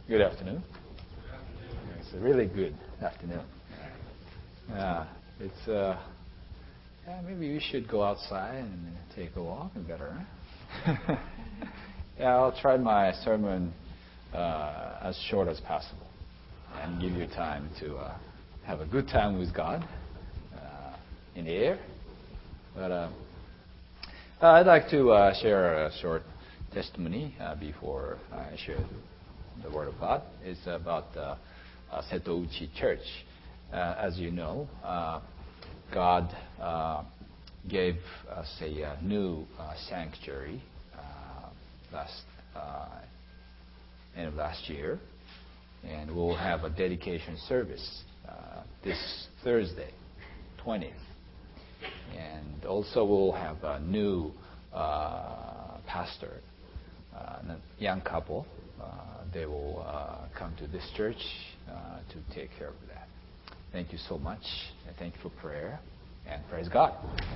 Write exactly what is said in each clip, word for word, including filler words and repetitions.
Good afternoon. It's a really good afternoon. Uh, it's uh, yeah, maybe we should go outside and take a walk. Better. Huh? Yeah, I'll try my sermon uh, as short as possible and give you time to uh, have a good time with God uh, in the air. But uh, I'd like to uh, share a short testimony uh, before I share the Word of God. It's about uh, uh, Setouchi Church. Uh, as you know, uh, God uh, gave us a, uh new uh, sanctuary uh, last uh, end of last year, and we'll have a dedication service uh, this Thursday, twentieth, and also we'll have a new uh, pastor, uh, a young couple. Uh, they will uh, come to this church uh, to take care of that. Thank you so much, and thank you for prayer, and praise God.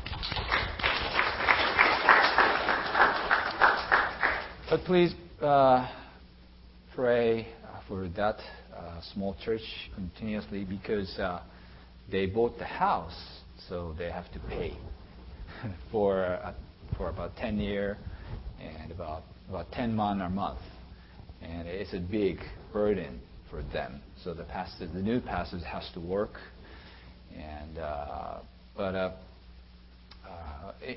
But please uh, pray for that uh, small church continuously, because uh, they bought the house, so they have to pay for uh, for about ten years and about about ten man a month. And it's a big burden for them. So the pastor, the new pastor, has to work, and uh, but uh, uh, it,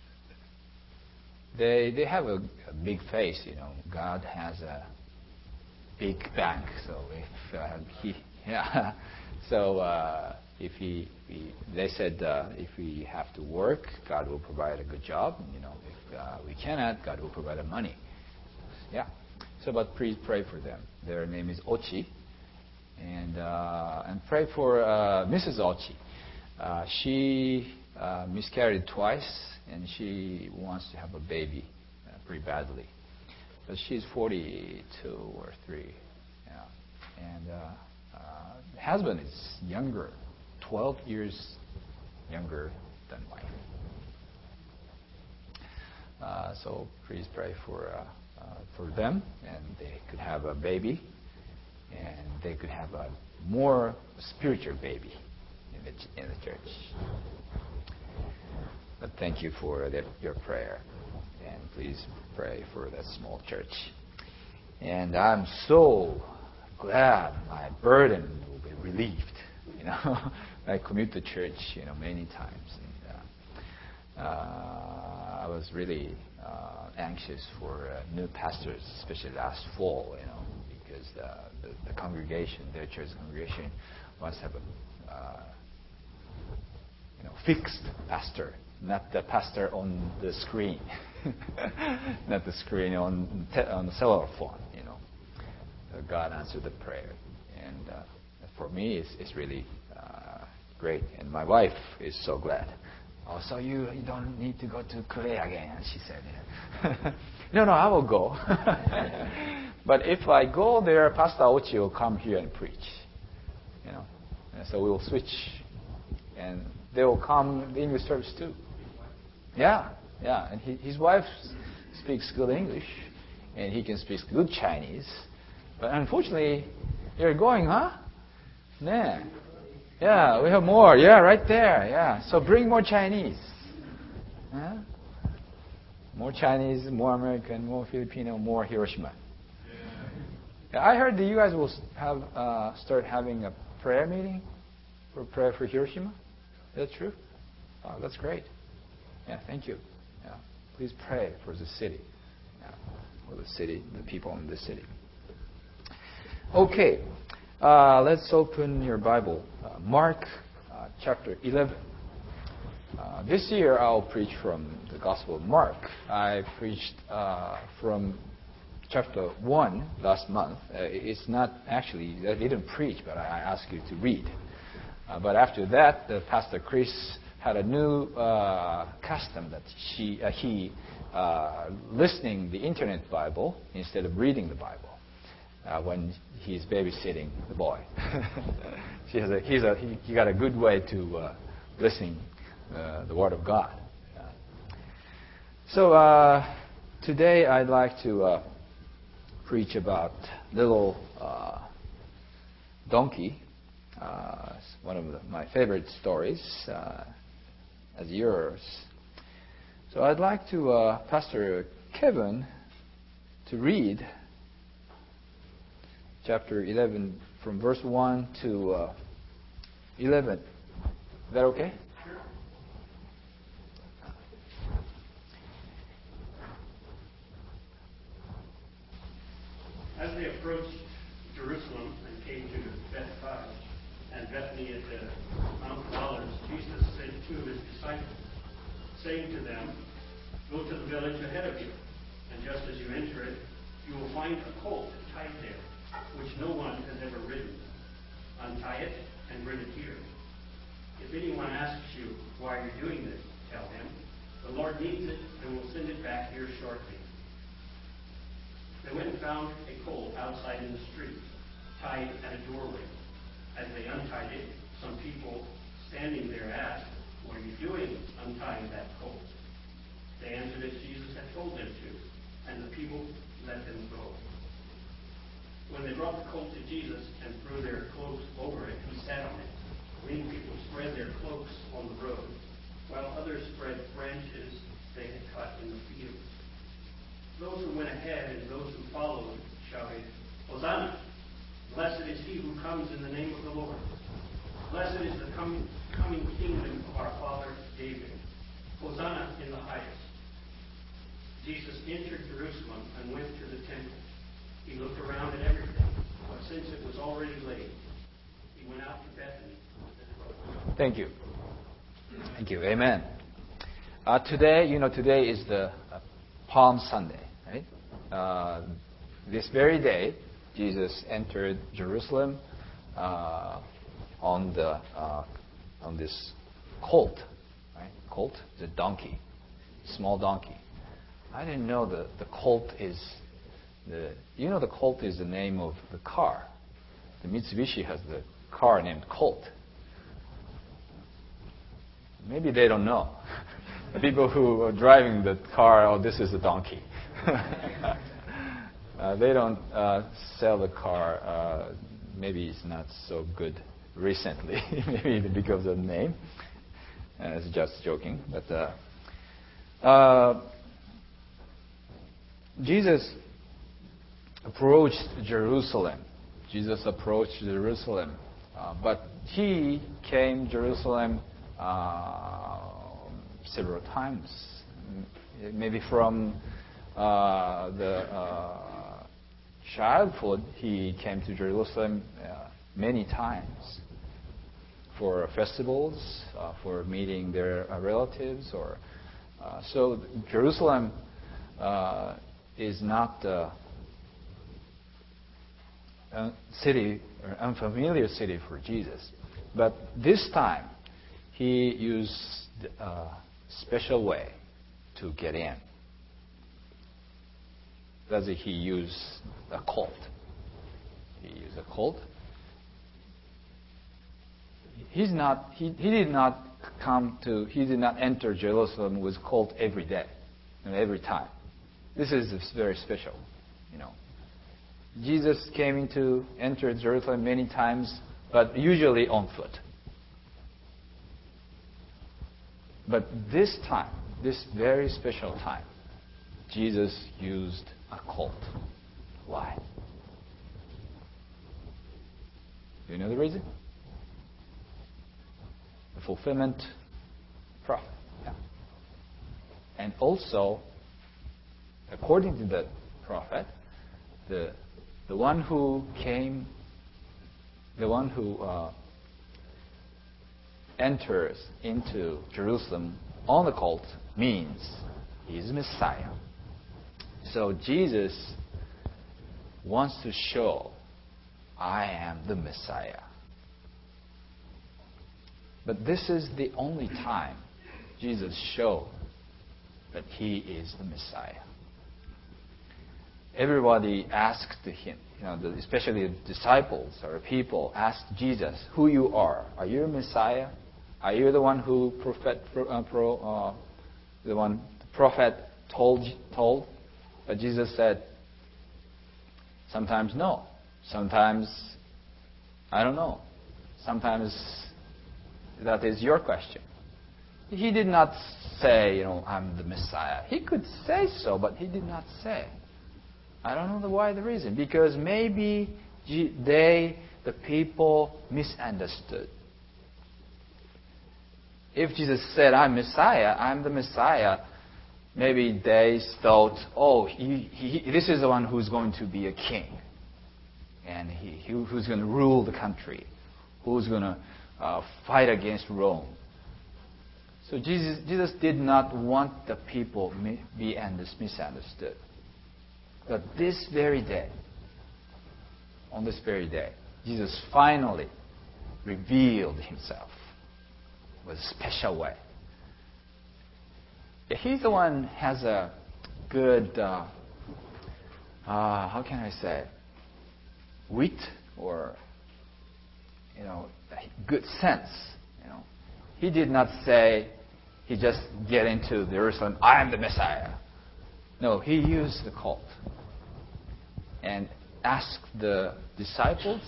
they they have a, a big face. You know, God has a big bank. So if uh, he yeah, so uh, if he, he they said uh, if we have to work, God will provide a good job. You know, if uh, we cannot, God will provide the money. Yeah. So, but please pray for them. Their name is Ochi, and uh, and pray for uh, Missus Ochi. Uh, she uh, miscarried twice, and she wants to have a baby uh, pretty badly. But she's forty-two or three, yeah. And uh, uh, husband is younger, twelve years younger than wife. Uh, so please pray for. Uh, Uh, for them, and they could have a baby, and they could have a more spiritual baby in the, in the church. But thank you for the, your prayer, and please pray for that small church. And I'm so glad my burden will be relieved. You know, I commute to church, you know, many times. And, uh, uh, I was really uh, anxious for uh, new pastors, especially last fall, you know, because the, the, the congregation, their church congregation, must have a uh, you know fixed pastor, not the pastor on the screen, not the screen on te- on the cellular phone, you know. So God answered the prayer, and uh, for me, it's, it's really uh, great, and my wife is so glad. Oh, so you, you don't need to go to Korea again, she said. Yeah. no, no, I will go. But if I go there, Pastor Ochi will come here and preach. You know, and so we will switch, and they will come the English service too. Yeah, yeah, and he, his wife speaks good English, and he can speak good Chinese. But unfortunately, you're going, huh? Nah. Yeah, we have more. Yeah, right there. Yeah. So bring more Chinese. Huh? More Chinese, more American, more Filipino, more Hiroshima. Yeah, I heard that you guys will have uh, start having a prayer meeting for prayer for Hiroshima. Is that true? Oh, that's great. Yeah, thank you. Yeah. Please pray for the city. Yeah, for the city, the people in the city. Okay. Uh, let's open your Bible. Uh, Mark uh, chapter eleven. Uh, this year I'll preach from the Gospel of Mark. I preached uh, from chapter one last month. Uh, it's not actually, I didn't preach, but I asked you to read. Uh, but after that, the Pastor Chris had a new uh, custom that she, uh, he uh, listening the internet Bible instead of reading the Bible. Uh, when he's babysitting the boy. he, has a, he's a, he, he got a good way to uh, listen uh, the Word of God. Uh, so uh, today I'd like to uh, preach about little uh, donkey. Uh, it's one of the, my favorite stories, uh, as yours. So I'd like to uh, Pastor Kevin to read chapter eleven from verse one to uh, eleven. Is that okay? As they approached Jerusalem and came to Bethphage and Bethany at the Mount of Olives, Jesus sent two of his disciples, saying to them, "Go to the village ahead of you, and just as you enter it, you will find a colt tied there, which no one has ever ridden. Untie it and bring it here. If anyone asks you, 'Why are you doing this?' tell him, 'The Lord needs it and will send it back here shortly.'" They went and found a colt outside in the street, tied at a doorway. As they untied it, some people standing there asked, "What are you doing untying that colt?" They answered as Jesus had told them to, and the people let them go. When they brought the colt to Jesus and threw their cloaks over it, he sat on it. Many people spread their cloaks on the road, while others spread branches they had cut in the fields. Those who went ahead and those who followed shouted, "Hosanna! Blessed is he who comes in the name of the Lord. Blessed is the coming, coming kingdom of our father David. Hosanna in the highest." Jesus entered Jerusalem and went to the temple. He looked around at everything, but since it was already late, he went out to Bethany. Thank you. Thank you. Amen. Uh, today, you know, today is the uh, Palm Sunday, right? Uh, this very day, Jesus entered Jerusalem uh, on the uh, on this colt, right? Colt is a donkey, small donkey. I didn't know the the colt is the you know the Colt is the name of the car. The Mitsubishi has the car named Colt. Maybe they don't know. The people who are driving the car, oh, this is a donkey. uh, they don't uh, sell the car. Uh, maybe it's not so good recently. Maybe because of the name. Uh, it's just joking. But uh, uh, Jesus approached Jerusalem. Jesus approached Jerusalem. Uh, but he came to Jerusalem uh, several times. Maybe from uh, the uh, childhood, he came to Jerusalem uh, many times for festivals, uh, for meeting their uh, relatives. Or uh, so Jerusalem uh, is not uh, a city or unfamiliar city for Jesus. But this time, he used a special way to get in. Does he use a colt? He used a colt. He's not. He, he did not come to. He did not enter Jerusalem with colt every day, and every time. This is very special, you know. Jesus came into enter Jerusalem many times, but usually on foot. But this time, this very special time, Jesus used a colt. Why? Do you know the reason? The fulfillment prophet. Yeah. And also, according to the prophet, the the one who came, the one who uh, enters into Jerusalem on the colt means he's Messiah. So Jesus wants to show, I am the Messiah. But this is the only time Jesus showed that he is the Messiah. Everybody asked him, you know, the, especially the disciples or people asked Jesus, who you are. Are you a Messiah? Are you the one who prophet, uh, pro, uh, the one the prophet told told? But Jesus said, Sometimes no. Sometimes, I don't know. Sometimes that is your question. He did not say, you know, I'm the Messiah. He could say so, but he did not say. I don't know the why the reason. Because maybe they, the people, misunderstood. If Jesus said, I'm Messiah, I'm the Messiah, maybe they thought, oh, he, he, this is the one who's going to be a king. And he, he, who's going to rule the country. Who's going to uh, fight against Rome. So Jesus, Jesus did not want the people to be misunderstood. But this very day, on this very day, Jesus finally revealed himself in a special way. He's the one who has a good, uh, uh, how can I say, wit or, you know, good sense. You know, he did not say, he just get into Jerusalem, I am the Messiah. No, he used the cult and asked the disciples.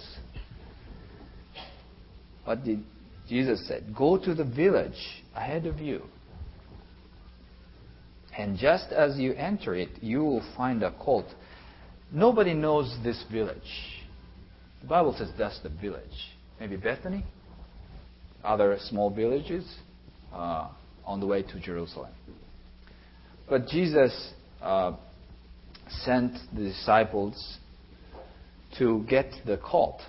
What did Jesus said? Go to the village ahead of you. And just as you enter it, you will find a colt. Nobody knows this village. The Bible says that's the village. Maybe Bethany? Other small villages uh, on the way to Jerusalem. But Jesus uh, sent the disciples to get the colt.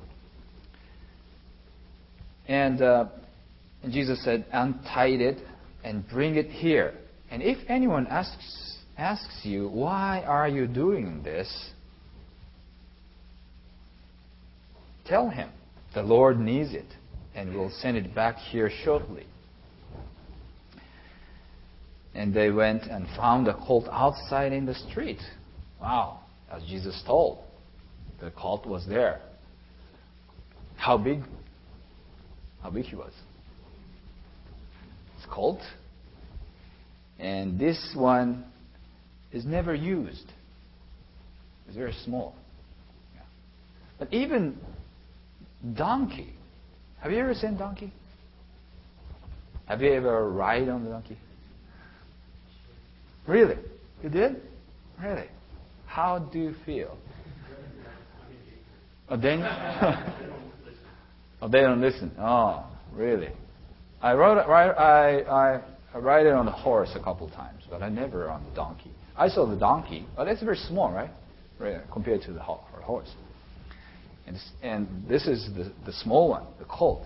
And, uh, and Jesus said, untie it and bring it here. And if anyone asks asks you, why are you doing this? Tell him, the Lord needs it, and will send it back here shortly. And they went and found the colt outside in the street. Wow, as Jesus told, the colt was there. How big? How big he was. It's colt. And this one is never used. It's very small. Yeah. But even donkey. Have you ever seen donkey? Have you ever ride on the donkey? Really? You did? Really? How do you feel? Oh, then, oh, they don't listen. Oh, really? I rode. I I I ride it on the horse a couple of times, but I never on the donkey. I saw the donkey, but it's very small, right? Right, compared to the horse. And, and this is the, the small one, the colt.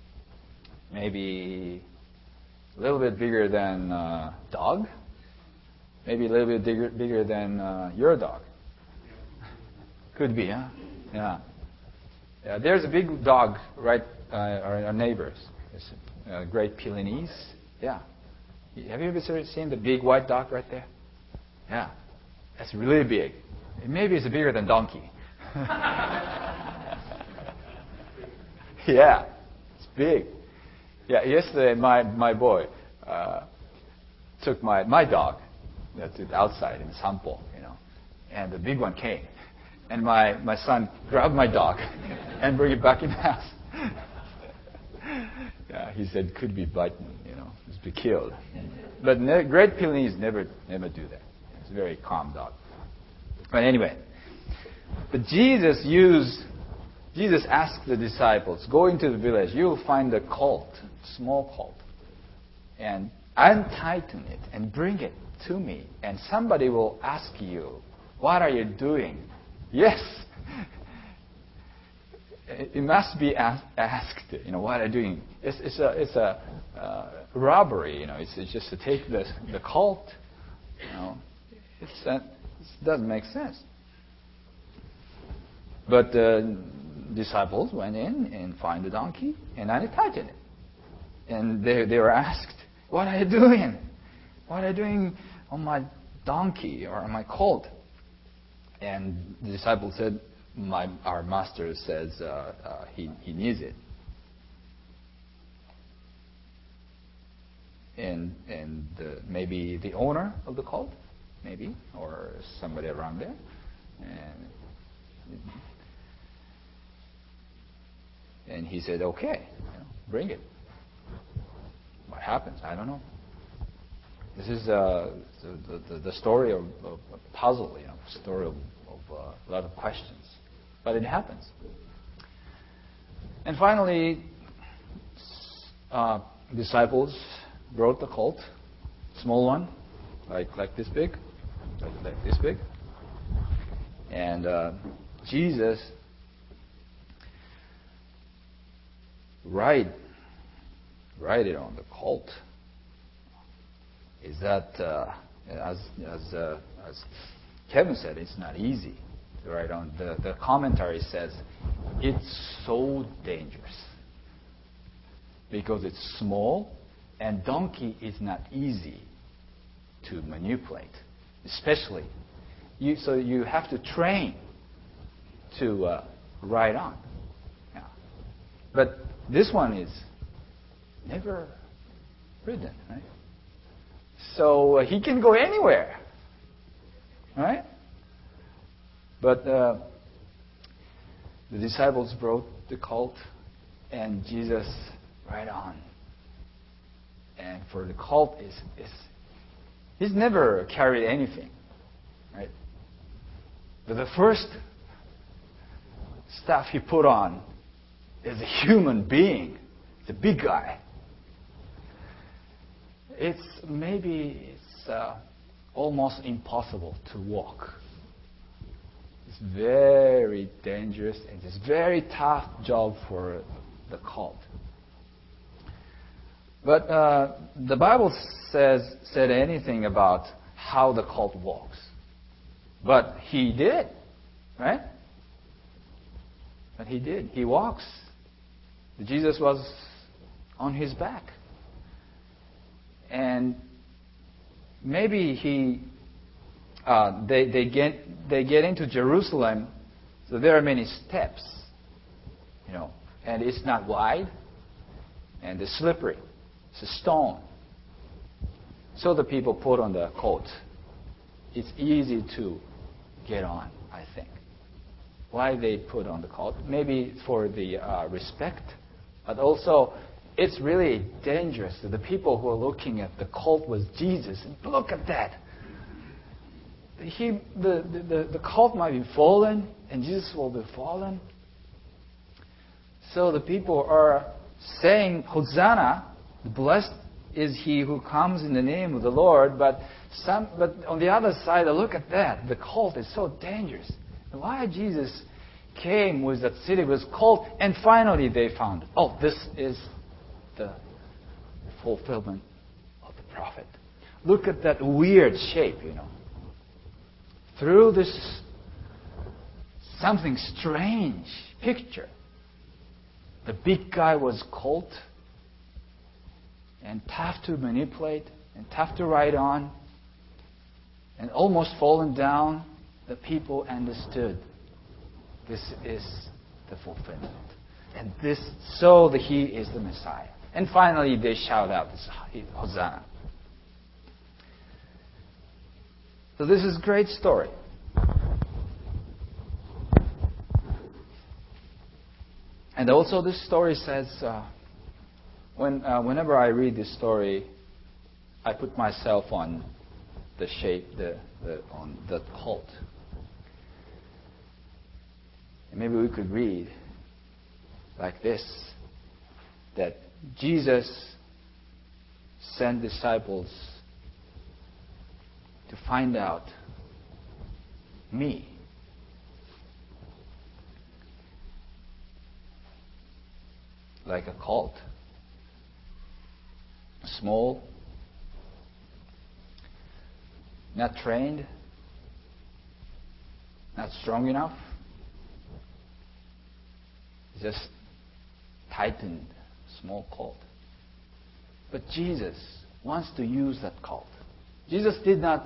Maybe a little bit bigger than uh, dog. Maybe a little bit bigger, bigger than uh, your dog. Could be, huh? Yeah. Yeah. There's a big dog right, uh, our, our neighbors. It's a Great Pyrenees. Yeah. Have you ever seen the big white dog right there? Yeah. That's really big. Maybe it's bigger than donkey. Yeah. It's big. Yeah. Yesterday, my my boy uh, took my my dog. That's it, outside in Sampo, you know, and the big one came, and my my son grabbed my dog and bring it back in the house. Yeah, he said could be bitten, you know, could be killed. But ne- Great Pyrenees never never do that. It's a very calm dog. But anyway, but Jesus used Jesus asked the disciples, go into the village, you will find a colt, small colt, and untighten it and bring it to me, and somebody will ask you, what are you doing? Yes. It must be asked, you know, what are you doing? It's, it's a, it's a uh, robbery, you know. It's, it's just to take the the colt, you know. It's, uh, it doesn't make sense. But the disciples went in and found the donkey and untied it, and they they were asked, what are you doing? What are you doing on my donkey or on my colt? And the disciple said, My, our master says uh, uh, he, he needs it. And and the, maybe the owner of the colt, maybe, or somebody around there. And And he said, okay, you know, bring it. What happens? I don't know. This is uh, the, the, the story of, of a puzzle, you know, story of, of uh, a lot of questions. But it happens. And finally, uh, disciples brought the colt, small one, like like this big, like, like this big. And uh, Jesus ride ride it on the colt. Is that uh, as as uh, as Kevin said, it's not easy to ride on. The the commentary says it's so dangerous because it's small and donkey is not easy to manipulate, especially you. So you have to train to uh, ride on. Yeah. But this one is never ridden, right? So uh, he can go anywhere, right? But uh, the disciples brought the colt, and Jesus ride on. And for the colt is is he's never carried anything, right? But the first stuff he put on is a human being. It's a big guy. It's maybe it's uh, almost impossible to walk. It's very dangerous and it's a very tough job for the colt. But uh, the Bible says said anything about how the colt walks. But he did, right? But he did. He walks. Jesus was on his back. And maybe he, uh, they they get they get into Jerusalem, so there are many steps, you know, and it's not wide, and it's slippery, it's a stone. So the people put on the coat. It's easy to get on, I think. Why they put on the coat? Maybe for the uh, respect, but also. It's really dangerous. The people who are looking at the colt was Jesus. And look at that. He, the, the, the colt might be fallen, and Jesus will be fallen. So the people are saying, Hosanna, blessed is he who comes in the name of the Lord. But some, but on the other side, look at that. The colt is so dangerous. Why Jesus came with that city was colt, and finally they found, oh, this is the fulfillment of the prophet. Look at that weird shape, you know. Through this something strange picture, the big guy was colt and tough to manipulate and tough to ride on and almost fallen down. The people understood this is the fulfillment. And this, so that he is the Messiah. And finally, they shout out, Hosanna. So this is a great story. And also, this story says, uh, when uh, whenever I read this story, I put myself on the shape, the, the on the colt. And maybe we could read like this, that Jesus sent disciples to find out me. Like a colt. Small, not trained, not strong enough, just tightened, small colt. But Jesus wants to use that colt. Jesus did not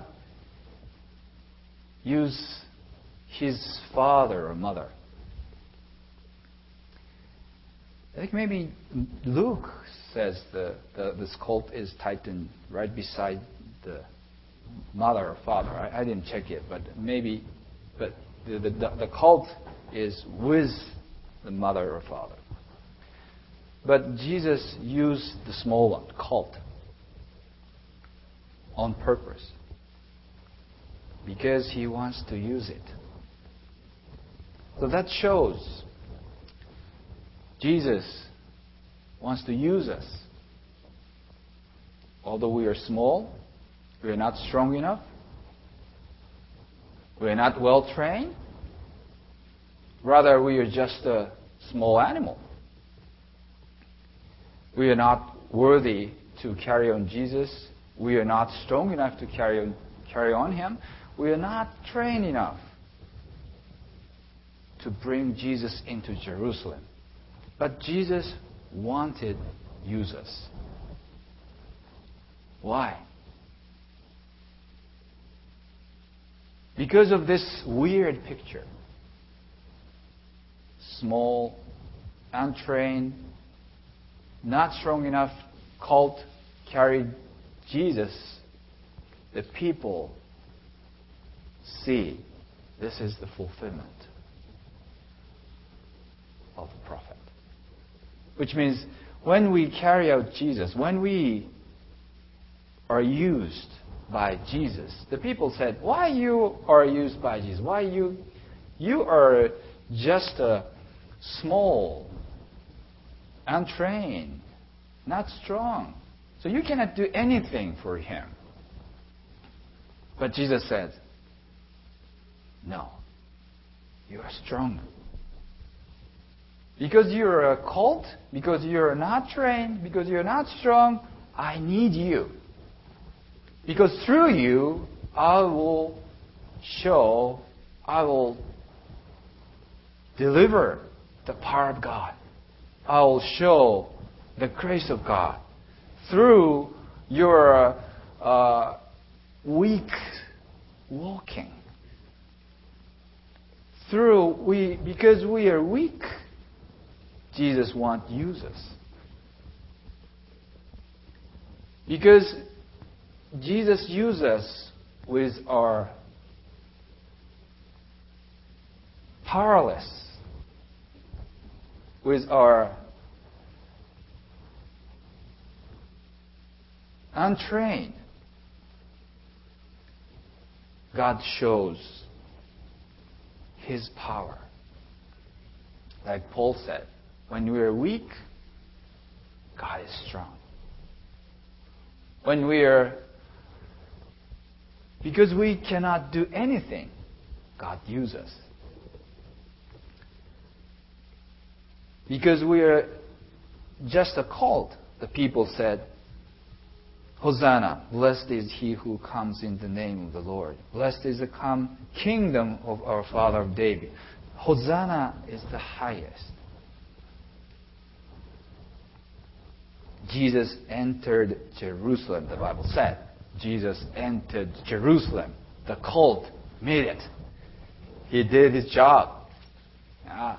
use his father or mother. I think maybe Luke says the, the this colt is tightened right beside the mother or father. I, I didn't check it, but maybe, but the, the, the colt is with the mother or father. But Jesus used the small one, colt, on purpose. Because He wants to use it. So that shows Jesus wants to use us. Although we are small, we are not strong enough, we are not well trained, rather we are just a small animal. We are not worthy to carry on Jesus. We are not strong enough to carry on, carry on Him. We are not trained enough to bring Jesus into Jerusalem. But Jesus wanted to use us. Why? Because of this weird picture. Small, untrained, not strong enough colt carried Jesus. The people see this is the fulfillment of the prophet. Which means when we carry out Jesus, when we are used by Jesus, the people said, why you are used by Jesus? Why you you are just a small, untrained, not strong. So you cannot do anything for Him. But Jesus said, no, you are strong. Because you're a colt, because you're not trained, because you're not strong, I need you. Because through you, I will show, I will deliver the power of God. I will show the grace of God through your uh, weak walking. Through we, because we are weak, Jesus wants to use us. Because Jesus uses us with our powerless, with our untrained. God shows His power. Like Paul said, when we are weak, God is strong. When we are, because we cannot do anything, God uses us. Because we are just a colt, the people said, Hosanna, blessed is He who comes in the name of the Lord. Blessed is the come kingdom of our Father of David. Hosanna is the highest. Jesus entered Jerusalem, the Bible said. Jesus entered Jerusalem. The colt made it. He did his job. Yeah.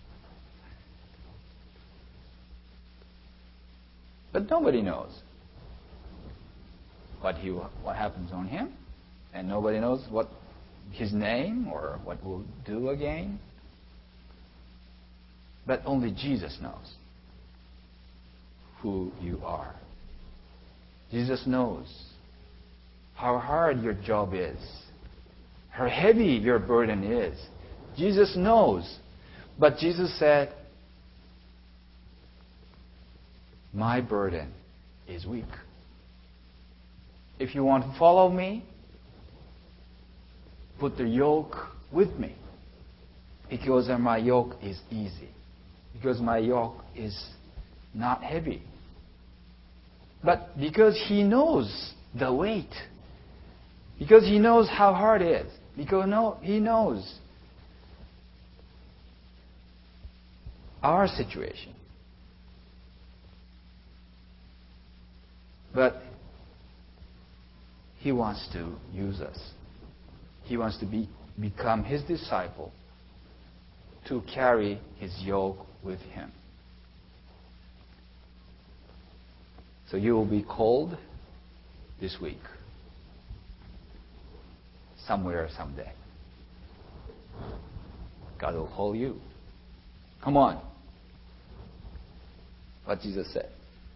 But nobody knows what he what happens on him, and nobody knows what his name or what we'll do again. But only Jesus knows who you are. Jesus knows how hard your job is, how heavy your burden is. Jesus knows. But Jesus said, my burden is weak. If you want to follow me, put the yoke with me. Because my yoke is easy. Because my yoke is not heavy. But because He knows the weight. Because He knows how hard it is. Because no, He knows our situation. But He wants to use us. He wants to be, become His disciple, to carry His yoke with Him. So you will be called this week, somewhere, someday. God God will call you. Come on. What Jesus said.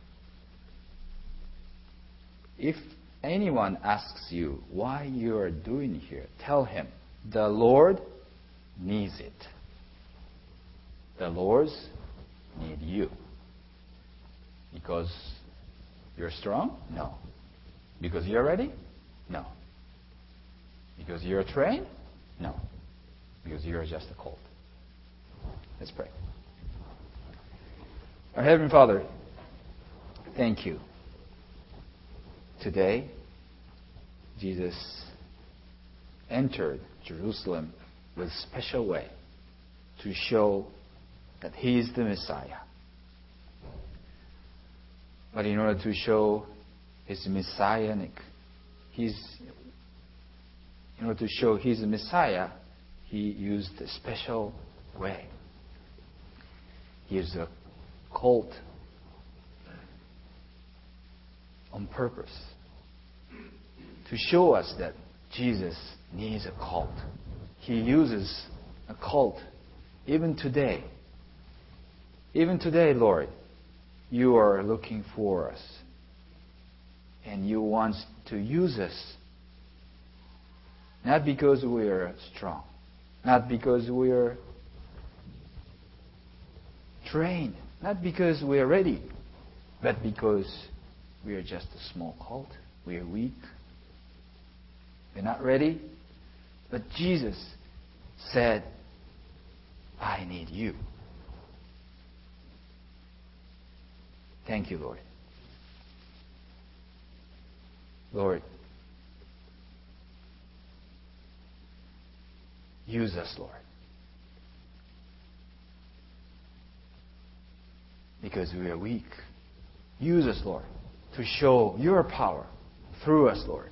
If anyone asks you why you are doing here, tell him, the Lord needs it. The Lord needs you. Because you're strong? No. Because you're ready? No. Because you're trained? No. Because you're just a colt. Let's pray. Our Heavenly Father, thank you. Today, Jesus entered Jerusalem with a special way to show that He is the Messiah. But in order to show His messianic, His, in order to show He's the Messiah, He used a special way. He used a colt on purpose to show us that Jesus needs a colt. He uses a colt even today. Even today, Lord, you are looking for us. And you want to use us. Not because we are strong. Not because we are trained. Not because we are ready. But because we are just a small colt. We are weak. We're not ready. But Jesus said, I need you. Thank you, Lord. Lord, use us, Lord. Because we are weak. Use us, Lord, to show your power through us, Lord.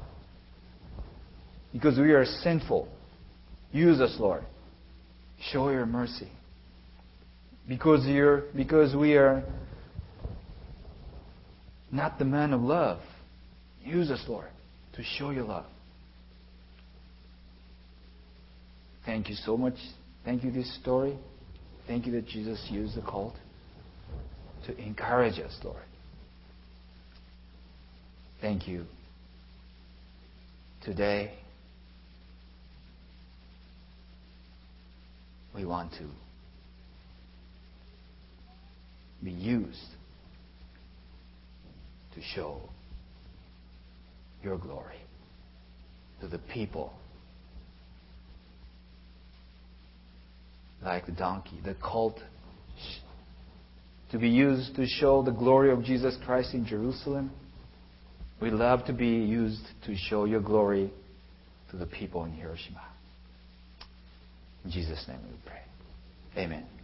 Because we are sinful. Use us, Lord. Show your mercy. Because you're because we are not the man of love. Use us, Lord, to show your love. Thank you so much. Thank you this story. Thank you that Jesus used the colt to encourage us, Lord. Thank you. Today, we want to be used to show your glory to the people. Like the donkey, the colt, to be used to show the glory of Jesus Christ in Jerusalem. We love to be used to show your glory to the people in Hiroshima. In Jesus' name we pray. Amen.